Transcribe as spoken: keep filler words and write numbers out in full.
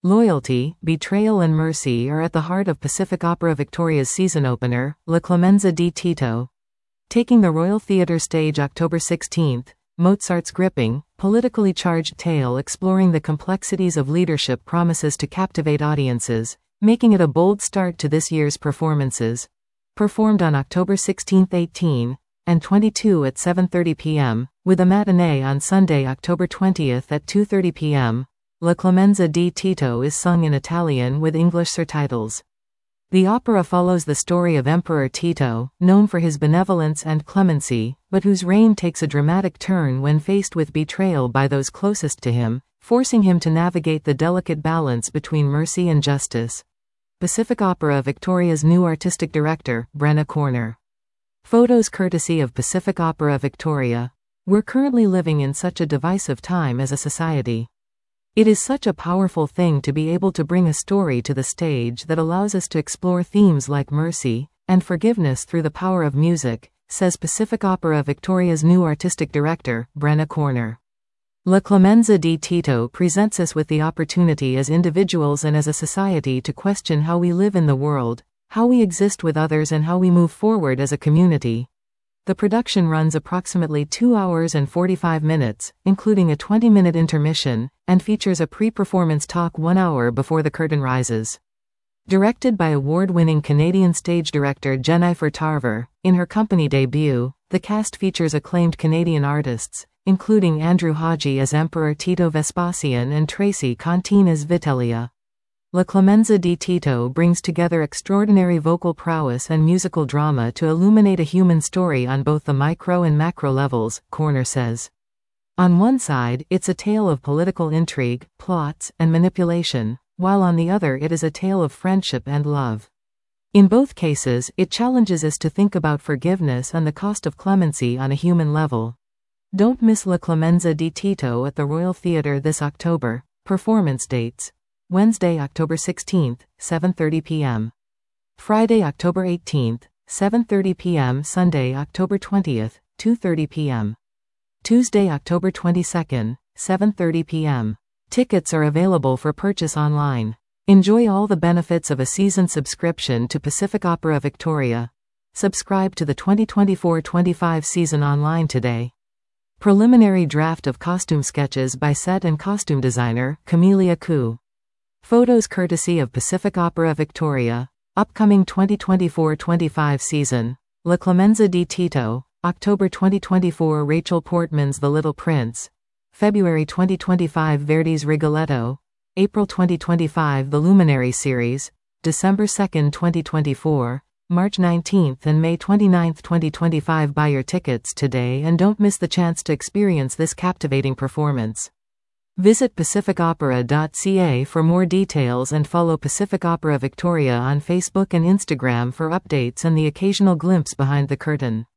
Loyalty, betrayal and mercy are at the heart of Pacific Opera Victoria's season opener, La Clemenza di Tito. Taking the Royal Theatre stage October sixteenth, Mozart's gripping, politically charged tale exploring the complexities of leadership promises to captivate audiences, making it a bold start to this year's performances. Performed on October sixteenth, eighteen, and twenty-two at seven thirty p m, with a matinee on Sunday, October twentieth at two thirty p m, La Clemenza di Tito is sung in Italian with English surtitles. The opera follows the story of Emperor Tito, known for his benevolence and clemency, but whose reign takes a dramatic turn when faced with betrayal by those closest to him, forcing him to navigate the delicate balance between mercy and justice. Pacific Opera Victoria's new artistic director, Brenna Corner. Photos courtesy of Pacific Opera Victoria. We're currently living in such a divisive time as a society. It is such a powerful thing to be able to bring a story to the stage that allows us to explore themes like mercy and forgiveness through the power of music, says Pacific Opera Victoria's new artistic director, Brenna Corner. La Clemenza di Tito presents us with the opportunity as individuals and as a society to question how we live in the world, how we exist with others and how we move forward as a community. The production runs approximately two hours and forty-five minutes, including a twenty-minute intermission, and features a pre-performance talk one hour before the curtain rises. Directed by award-winning Canadian stage director Jennifer Tarver, in her company debut, the cast features acclaimed Canadian artists, including Andrew Haji as Emperor Tito Vespasian and Tracy Contine as Vitellia. La Clemenza di Tito brings together extraordinary vocal prowess and musical drama to illuminate a human story on both the micro and macro levels, Corner says. On one side, it's a tale of political intrigue, plots, and manipulation, while on the other it is a tale of friendship and love. In both cases, it challenges us to think about forgiveness and the cost of clemency on a human level. Don't miss La Clemenza di Tito at the Royal Theatre this October. Performance dates: Wednesday, October sixteenth, seven thirty p m Friday, October eighteenth, seven thirty p m Sunday, October twentieth, two thirty p m Tuesday, October twenty-second, seven thirty p m Tickets are available for purchase online. Enjoy all the benefits of a season subscription to Pacific Opera Victoria. Subscribe to the twenty twenty-four twenty-five season online today. Preliminary draft of costume sketches by set and costume designer, Camelia Koo. Photos courtesy of Pacific Opera Victoria. Upcoming twenty twenty-four twenty-five season. La Clemenza di Tito, October twenty twenty-four Rachel Portman's The Little Prince. February twenty twenty-five Verdi's Rigoletto. April twenty twenty-five The Luminary Series. December second twenty twenty-four. March nineteenth and May twenty-ninth twenty twenty-five. Buy your tickets today and don't miss the chance to experience this captivating performance. Visit pacific opera dot c a for more details and follow Pacific Opera Victoria on Facebook and Instagram for updates and the occasional glimpse behind the curtain.